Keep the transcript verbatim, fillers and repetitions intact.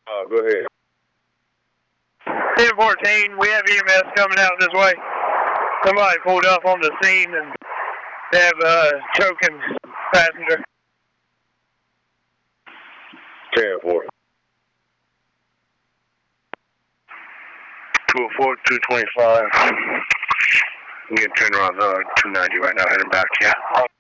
Uh, go ahead. ten fourteen, we have E M S coming out this way. Somebody pulled up on the scene and they have a choking passenger. ten four. two oh four, two twenty-five. I'm getting turned around uh, two ninety right now, heading back, yeah.